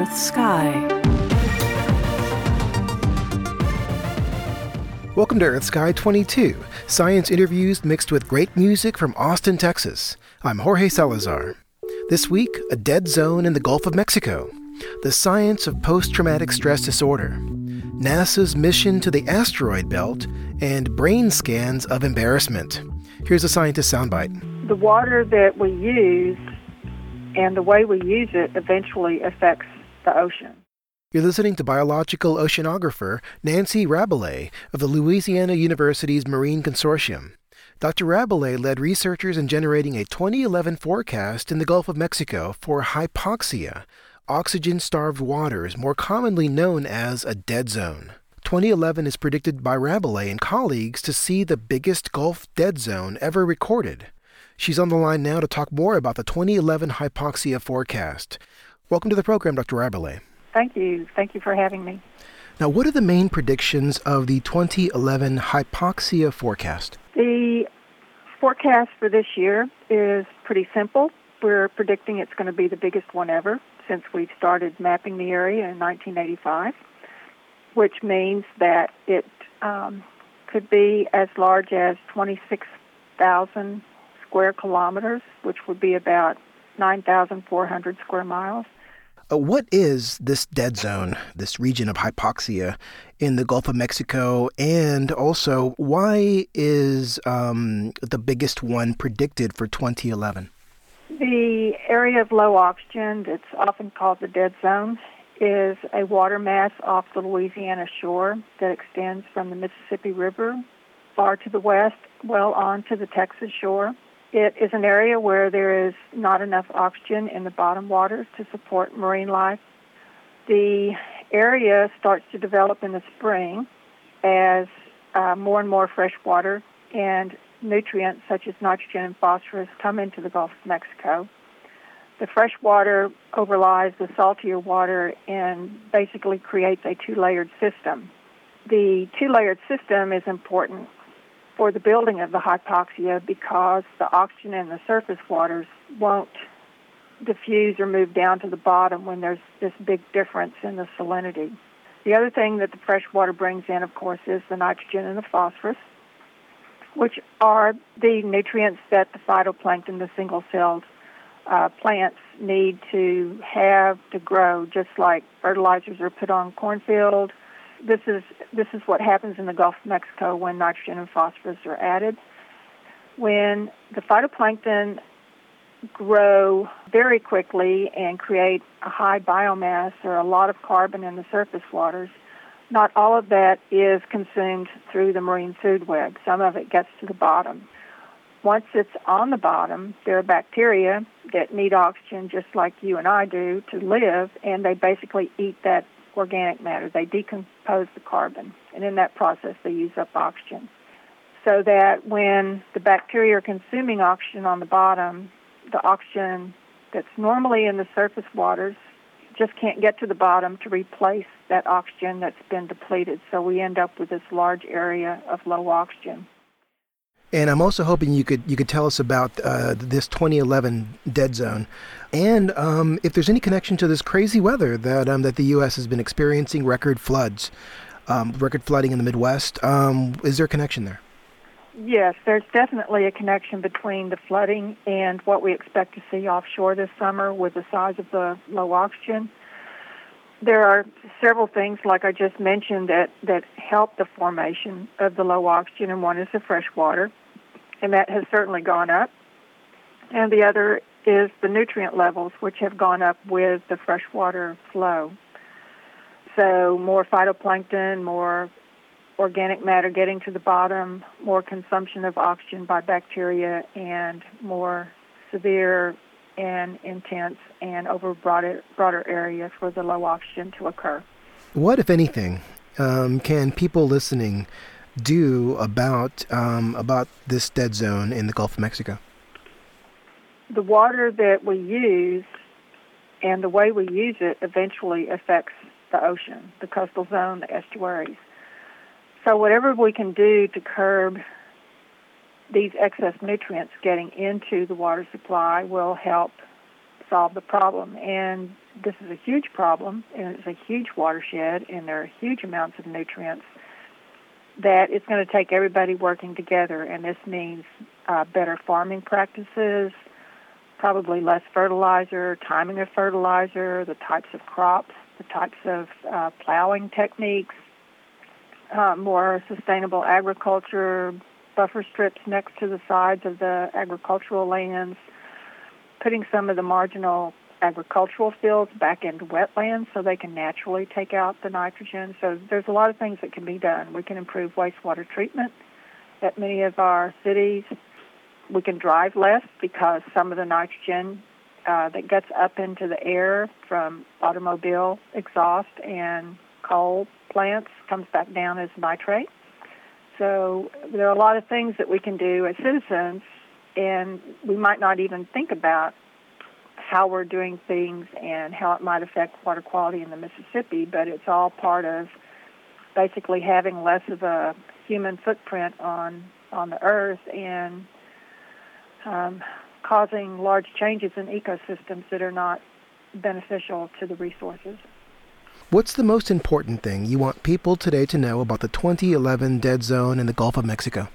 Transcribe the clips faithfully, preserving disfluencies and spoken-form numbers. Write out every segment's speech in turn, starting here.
Earth Sky. Welcome to Earth Sky twenty-two, science interviews mixed with great music from Austin, Texas. I'm Jorge Salazar. This week, a dead zone in the Gulf of Mexico, the science of post-traumatic stress disorder, NASA's mission to the asteroid belt, and brain scans of embarrassment. Here's a scientist soundbite. The water that we use and the way we use it eventually affects the ocean. You're listening to biological oceanographer Nancy Rabelais of the Louisiana University's Marine Consortium. Doctor Rabelais led researchers in generating a twenty eleven forecast in the Gulf of Mexico for hypoxia, oxygen-starved waters, more commonly known as a dead zone. twenty eleven is predicted by Rabelais and colleagues to see the biggest Gulf dead zone ever recorded. She's on the line now to talk more about the twenty eleven hypoxia forecast. Welcome to the program, Doctor Rabelais. Thank you. Thank you for having me. Now, what are the main predictions of the twenty eleven hypoxia forecast? The forecast for this year is pretty simple. We're predicting it's going to be the biggest one ever since we've started mapping the area in nineteen eighty-five, which means that it um, could be as large as twenty-six thousand square kilometers, which would be about nine thousand four hundred square miles. Uh, what is this dead zone, this region of hypoxia in the Gulf of Mexico, and also why is um, the biggest one predicted for twenty eleven? The area of low oxygen, that's often called the dead zone, is a water mass off the Louisiana shore that extends from the Mississippi River far to the west, well on to the Texas shore. It is an area where there is not enough oxygen in the bottom waters to support marine life. The area starts to develop in the spring as uh, more and more fresh water and nutrients such as nitrogen and phosphorus come into the Gulf of Mexico. The fresh water overlies the saltier water and basically creates a two-layered system. The two-layered system is important for the building of the hypoxia because the oxygen in the surface waters won't diffuse or move down to the bottom when there's this big difference in the salinity. The other thing that the fresh water brings in, of course, is the nitrogen and the phosphorus, which are the nutrients that the phytoplankton, the single-celled uh, plants, need to have to grow, just like fertilizers are put on cornfield. This is this is what happens in the Gulf of Mexico when nitrogen and phosphorus are added. When the phytoplankton grow very quickly and create a high biomass or a lot of carbon in the surface waters, not all of that is consumed through the marine food web. Some of it gets to the bottom. Once it's on the bottom, there are bacteria that need oxygen just like you and I do to live, and they basically eat that organic matter. They decompose the carbon, and in that process they use up oxygen. So that when the bacteria are consuming oxygen on the bottom, the oxygen that's normally in the surface waters just can't get to the bottom to replace that oxygen that's been depleted. So we end up with this large area of low oxygen. And I'm also hoping you could you could tell us about uh, this twenty eleven dead zone, and um, if there's any connection to this crazy weather that um, that the U S has been experiencing, record floods, um, record flooding in the Midwest. Um, is there a connection there? Yes, there's definitely a connection between the flooding and what we expect to see offshore this summer with the size of the low oxygen. There are several things, like I just mentioned, that, that help the formation of the low oxygen, and one is the fresh water, and that has certainly gone up. And the other is the nutrient levels, which have gone up with the freshwater flow. So more phytoplankton, more organic matter getting to the bottom, more consumption of oxygen by bacteria, and more severe and intense and over broader, broader area for the low oxygen to occur. What, if anything, um, can people listening do about um, about this dead zone in the Gulf of Mexico? The water that we use and the way we use it eventually affects the ocean, the coastal zone, the estuaries. So whatever we can do to curb these excess nutrients getting into the water supply will help solve the problem. And this is a huge problem, and it's a huge watershed, and there are huge amounts of nutrients, that it's going to take everybody working together, and this means uh, better farming practices, probably less fertilizer, timing of fertilizer, the types of crops, the types of uh, plowing techniques, uh, more sustainable agriculture, buffer strips next to the sides of the agricultural lands, putting some of the marginal agricultural fields back into wetlands so they can naturally take out the nitrogen. So there's a lot of things that can be done. We can improve wastewater treatment at many of our cities. We can drive less because some of the nitrogen uh, that gets up into the air from automobile exhaust and coal plants comes back down as nitrate. So there are a lot of things that we can do as citizens, and we might not even think about how we're doing things and how it might affect water quality in the Mississippi, but it's all part of basically having less of a human footprint on, on the earth and um, causing large changes in ecosystems that are not beneficial to the resources. What's the most important thing you want people today to know about the twenty eleven dead zone in the Gulf of Mexico?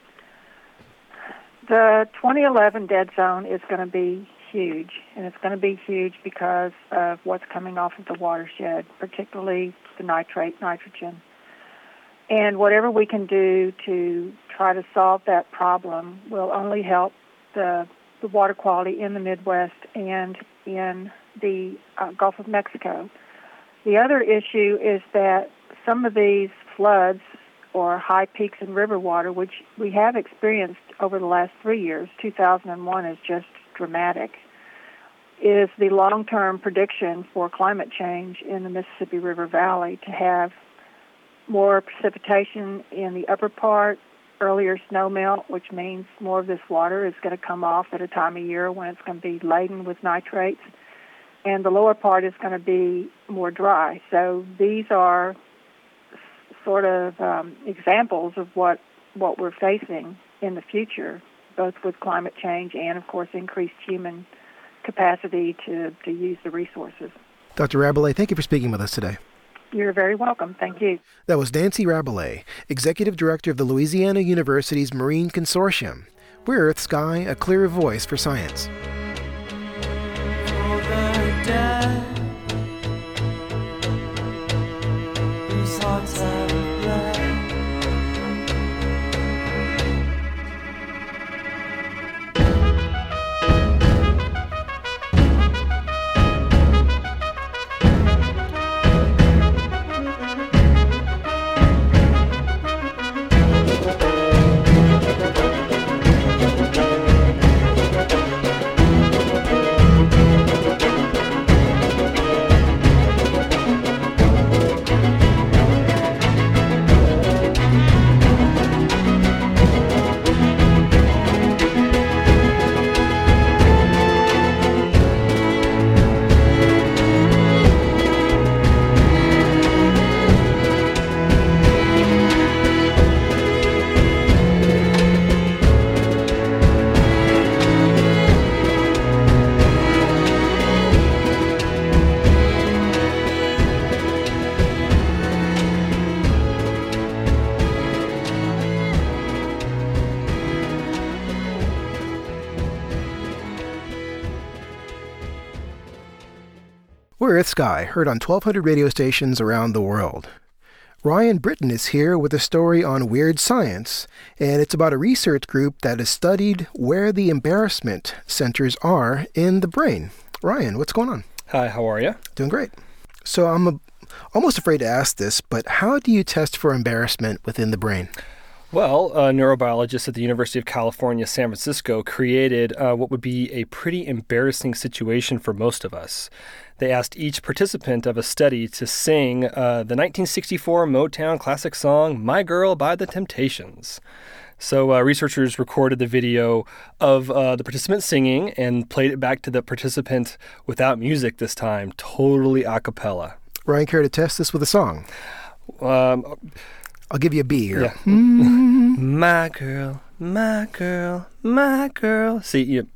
The twenty eleven dead zone is going to be huge, and it's going to be huge because of what's coming off of the watershed, particularly the nitrate, nitrogen. And whatever we can do to try to solve that problem will only help the, the water quality in the Midwest and in the uh, Gulf of Mexico. The other issue is that some of these floods or high peaks in river water, which we have experienced over the last three years, two thousand one is just dramatic, is the long-term prediction for climate change in the Mississippi River Valley to have more precipitation in the upper part, earlier snowmelt, which means more of this water is going to come off at a time of year when it's going to be laden with nitrates, and the lower part is going to be more dry. So these are sort of um, examples of what, what we're facing in the future, both with climate change and, of course, increased human capacity to, to use the resources. Doctor Rabelais, thank you for speaking with us today. You're very welcome. Thank you. That was Nancy Rabelais, Executive Director of the Louisiana University's Marine Consortium. We're Earth Sky, a clear voice for science. We're Earth Sky, heard on twelve hundred radio stations around the world. Ryan Britton is here with a story on Weird Science, and it's about a research group that has studied where the embarrassment centers are in the brain. Ryan, what's going on? Hi, how are you? Doing great. So I'm a, almost afraid to ask this, but how do you test for embarrassment within the brain? Well, a neurobiologist at the University of California, San Francisco, created uh, what would be a pretty embarrassing situation for most of us. They asked each participant of a study to sing uh, the nineteen sixty-four Motown classic song, My Girl by the Temptations. So uh, researchers recorded the video of uh, the participant singing and played it back to the participant without music this time, totally a cappella. Ryan, care to test this with a song? Um, I'll give you a B here. Yeah. Mm-hmm. My girl, my girl, my girl. See, you,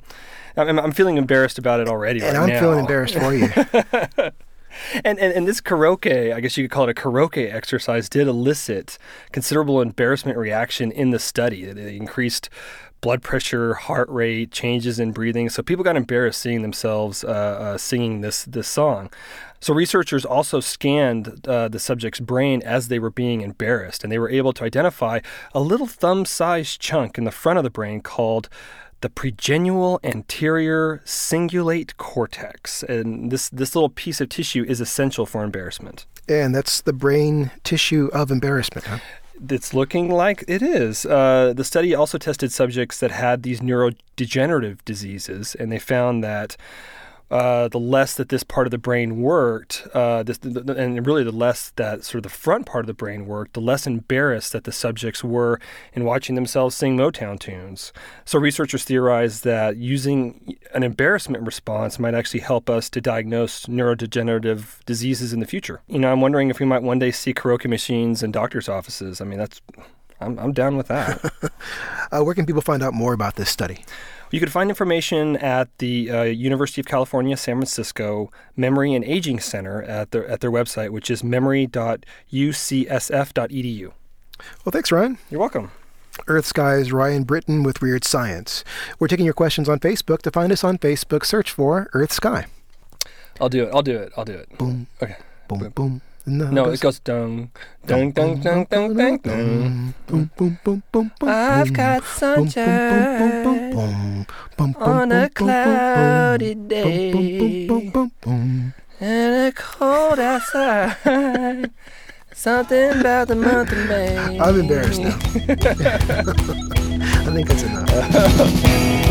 I'm, I'm feeling embarrassed about it already. And right I'm now. feeling embarrassed for you. And, and and this karaoke, I guess you could call it a karaoke exercise, did elicit considerable embarrassment reaction in the study. It increased blood pressure, heart rate, changes in breathing. So people got embarrassed seeing themselves uh, uh, singing this this song. So researchers also scanned uh, the subject's brain as they were being embarrassed, and they were able to identify a little thumb-sized chunk in the front of the brain called the pregenual anterior cingulate cortex. And this, this little piece of tissue is essential for embarrassment. And that's the brain tissue of embarrassment, huh? It's looking like it is. Uh, the study also tested subjects that had these neurodegenerative diseases, and they found that Uh, the less that this part of the brain worked, uh, this, the, the, and really the less that sort of the front part of the brain worked, the less embarrassed that the subjects were in watching themselves sing Motown tunes. So researchers theorized that using an embarrassment response might actually help us to diagnose neurodegenerative diseases in the future. You know, I'm wondering if we might one day see karaoke machines in doctors' offices. I mean, that's I'm, I'm down with that. uh, where can people find out more about this study? You can find information at the uh, University of California, San Francisco Memory and Aging Center at their at their website, which is memory dot u c s f dot e d u. Well, thanks, Ryan. You're welcome. Earth Sky's Ryan Britton with Weird Science. We're taking your questions on Facebook. To find us on Facebook, search for Earth Sky. I'll do it. I'll do it. I'll do it. Boom. Okay. Boom, boom. boom. No, no it goes dung, dung, dung, dung, dung, dung, dung. Boom, boom, boom, boom, boom. I've got sunshine on a cloudy day and a cold outside. Something about the month of May. I'm embarrassed now. I think that's enough.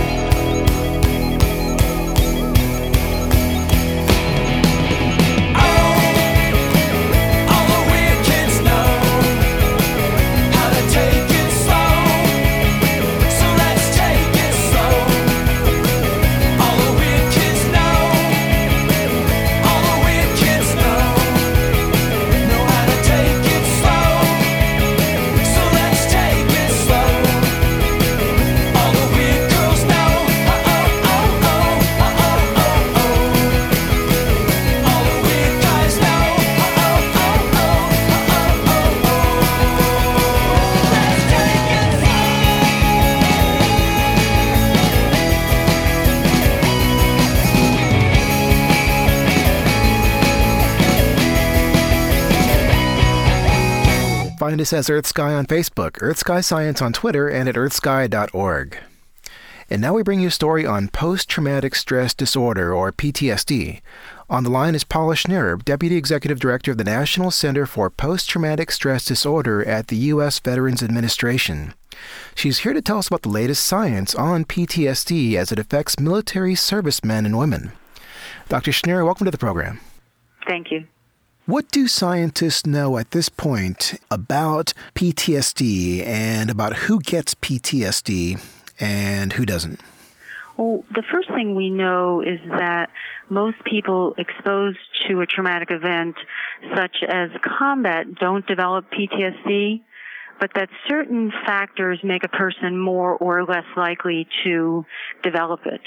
Find us as Earth Sky on Facebook, Earth Sky Science on Twitter, and at earth sky dot org. And now we bring you a story on post-traumatic stress disorder, or P T S D. On the line is Paula Schneerb, Deputy Executive Director of the National Center for Post-Traumatic Stress Disorder at the U S Veterans Administration. She's here to tell us about the latest science on P T S D as it affects military servicemen and women. Doctor Schneerb, welcome to the program. Thank you. What do scientists know at this point about P T S D and about who gets P T S D and who doesn't? Well, the first thing we know is that most people exposed to a traumatic event, such as combat, don't develop P T S D, but that certain factors make a person more or less likely to develop it.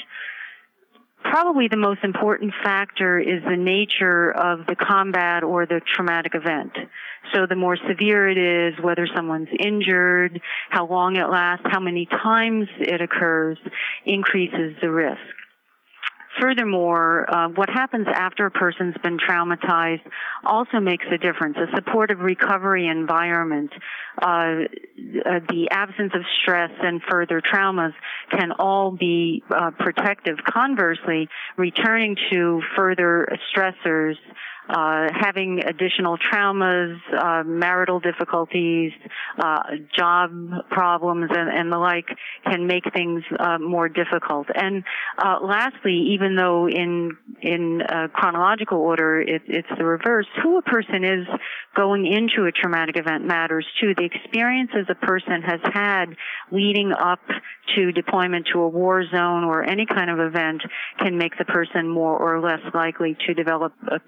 Probably the most important factor is the nature of the combat or the traumatic event. So the more severe it is, whether someone's injured, how long it lasts, how many times it occurs, increases the risk. Furthermore, uh, what happens after a person's been traumatized also makes a difference. A supportive recovery environment, uh, uh, the absence of stress and further traumas can all be uh, protective. Conversely, returning to further stressors, uh, having additional traumas, uh, marital difficulties, uh, job problems, and, and the like can make things uh, more difficult. And uh, lastly, even though in in uh, chronological order it, it's the reverse, who a person is going into a traumatic event matters too. The experiences a person has had leading up to deployment to a war zone or any kind of event can make the person more or less likely to develop a P T S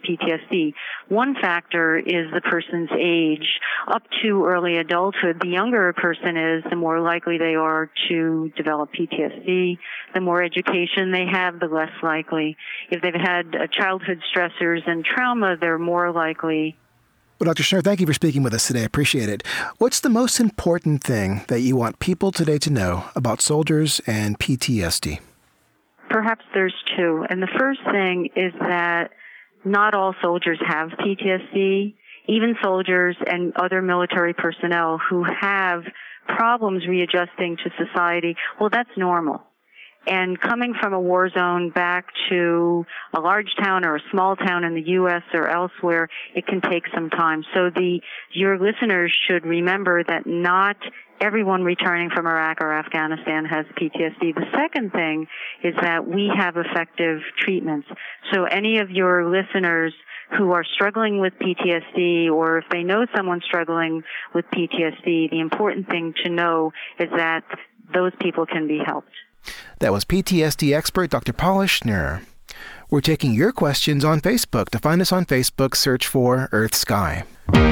D. One factor is the person's age. Up to early adulthood, the younger a person is, the more likely they are to develop P T S D. The more education they have, the less likely. If they've had uh, childhood stressors and trauma, they're more likely. Well, Doctor Schnurr, thank you for speaking with us today. I appreciate it. What's the most important thing that you want people today to know about soldiers and P T S D? Perhaps there's two. And the first thing is that not all soldiers have P T S D. Even soldiers and other military personnel who have problems readjusting to society, well, that's normal. And coming from a war zone back to a large town or a small town in the U S or elsewhere, it can take some time. So the your listeners should remember that not everyone returning from Iraq or Afghanistan has P T S D. The second thing is that we have effective treatments. So any of your listeners who are struggling with P T S D, or if they know someone struggling with P T S D, the important thing to know is that those people can be helped. That was P T S D expert Doctor Paula Schnurr. We're taking your questions on Facebook. To find us on Facebook, search for Earth Sky.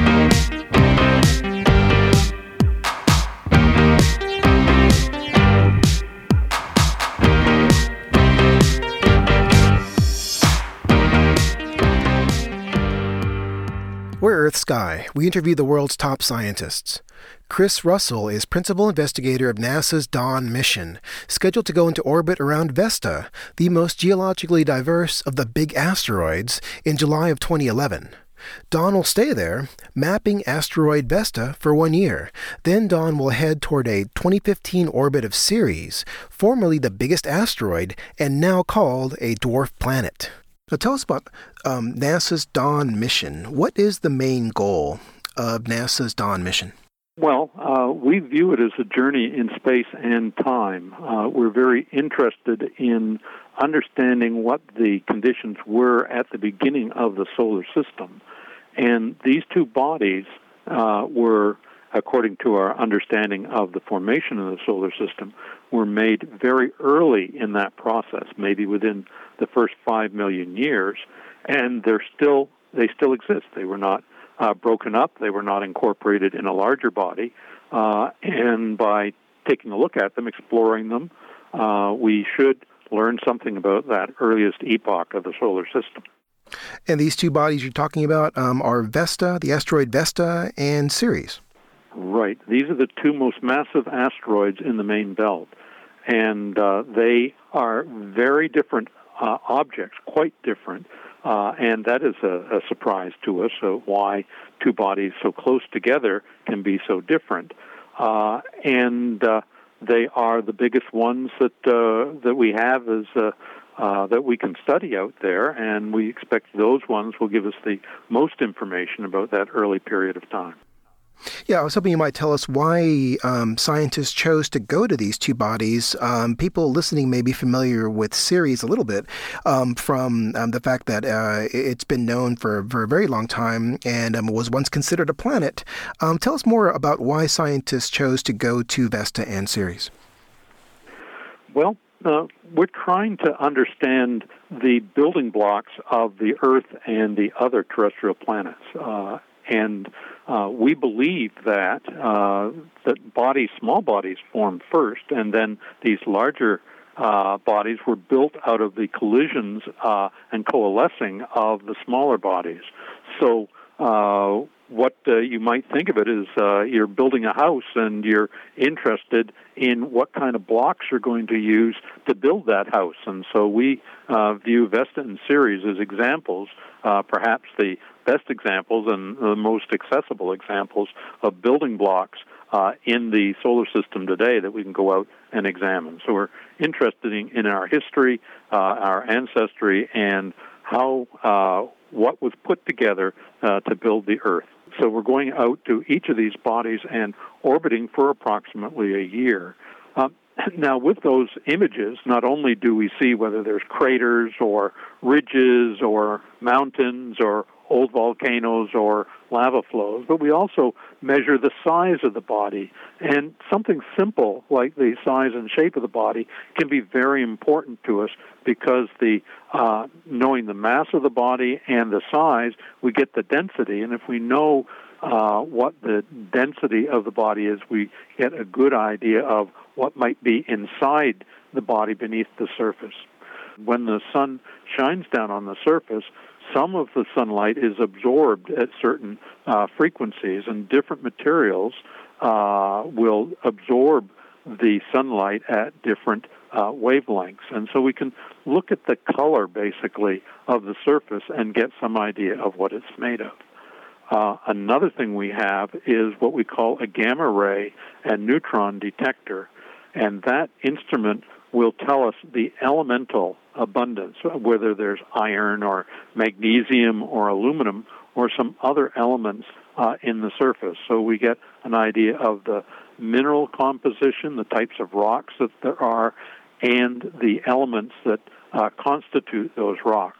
We're Earth Sky. We interview the world's top scientists. Chris Russell is principal investigator of NASA's Dawn mission, scheduled to go into orbit around Vesta, the most geologically diverse of the big asteroids, in July of twenty eleven. Dawn will stay there, mapping asteroid Vesta for one year. Then Dawn will head toward a twenty fifteen orbit of Ceres, formerly the biggest asteroid and now called a dwarf planet. Now tell us about um, NASA's Dawn mission. What is the main goal of NASA's Dawn mission? Well, uh, we view it as a journey in space and time. Uh, we're very interested in understanding what the conditions were at the beginning of the solar system. And these two bodies uh, were, according to our understanding of the formation of the solar system, were made very early in that process, maybe within the first five million years, and they're still they still exist. They were not uh, broken up. They were not incorporated in a larger body. Uh, and by taking a look at them, exploring them, uh, we should learn something about that earliest epoch of the solar system. And these two bodies you're talking about um, are Vesta, the asteroid Vesta, and Ceres. Right. These are the two most massive asteroids in the main belt. And uh, they are very different uh, objects, quite different. Uh, and that is a, a surprise to us, uh, why two bodies so close together can be so different. Uh, and uh, they are the biggest ones that uh, that we have as uh, uh, that we can study out there, and we expect those ones will give us the most information about that early period of time. Yeah, I was hoping you might tell us why um, scientists chose to go to these two bodies. Um, people listening may be familiar with Ceres a little bit um, from um, the fact that uh, it's been known for, for a very long time and um, was once considered a planet. Um, tell us more about why scientists chose to go to Vesta and Ceres. Well, uh, we're trying to understand the building blocks of the Earth and the other terrestrial planets. Uh, and Uh, we believe that uh, that bodies, small bodies, formed first, and then these larger uh, bodies were built out of the collisions uh, and coalescing of the smaller bodies. So uh, what uh, you might think of it is uh, you're building a house, and you're interested in what kind of blocks you're going to use to build that house. And so we uh, view Vesta and Ceres as examples, uh, perhaps the best examples and the most accessible examples of building blocks uh, in the solar system today that we can go out and examine. So we're interested in, in our history, uh, our ancestry, and how uh, what was put together uh, to build the Earth. So we're going out to each of these bodies and orbiting for approximately a year. Um, Now, with those images, not only do we see whether there's craters or ridges or mountains or old volcanoes or lava flows, but we also measure the size of the body. And something simple like the size and shape of the body can be very important to us because the uh, knowing the mass of the body and the size, we get the density. And if we know uh, what the density of the body is, we get a good idea of what might be inside the body beneath the surface. When the sun shines down on the surface, some of the sunlight is absorbed at certain uh, frequencies, and different materials uh, will absorb the sunlight at different uh, wavelengths. And so we can look at the color, basically, of the surface and get some idea of what it's made of. Uh, another thing we have is what we call a gamma ray and neutron detector, and that instrument will tell us the elemental abundance, whether there's iron or magnesium or aluminum or some other elements uh, in the surface. So we get an idea of the mineral composition, the types of rocks that there are, and the elements that uh, constitute those rocks.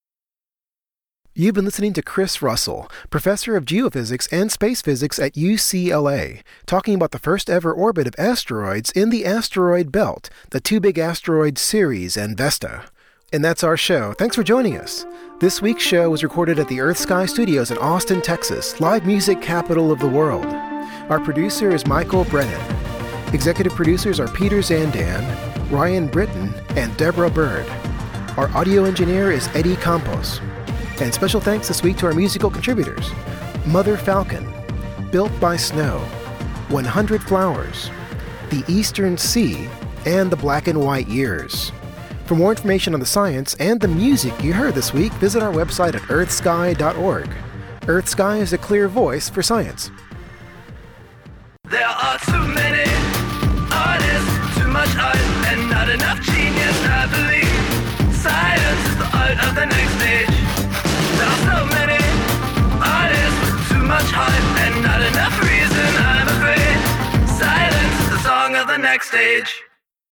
You've been listening to Chris Russell, professor of geophysics and space physics at U C L A, talking about the first ever orbit of asteroids in the asteroid belt, the Two Big Asteroids Ceres and Vesta. And that's our show. Thanks for joining us. This week's show was recorded at the Earth Sky Studios in Austin, Texas, live music capital of the world. Our producer is Michael Brennan. Executive producers are Peter Zandan, Ryan Britton, and Deborah Bird. Our audio engineer is Eddie Campos. And special thanks this week to our musical contributors: Mother Falcon, Built by Snow, one hundred Flowers, The Eastern Sea, and The Black and White Years. For more information on the science and the music you heard this week, visit our website at earth sky dot org. Earth Sky is a clear voice for science. There are too many artists, too much art, and not enough genius, I believe. Science is the art of the next stage. There are so many artists with too much heart and not enough reason, I'm afraid. Silence is the song of the next stage.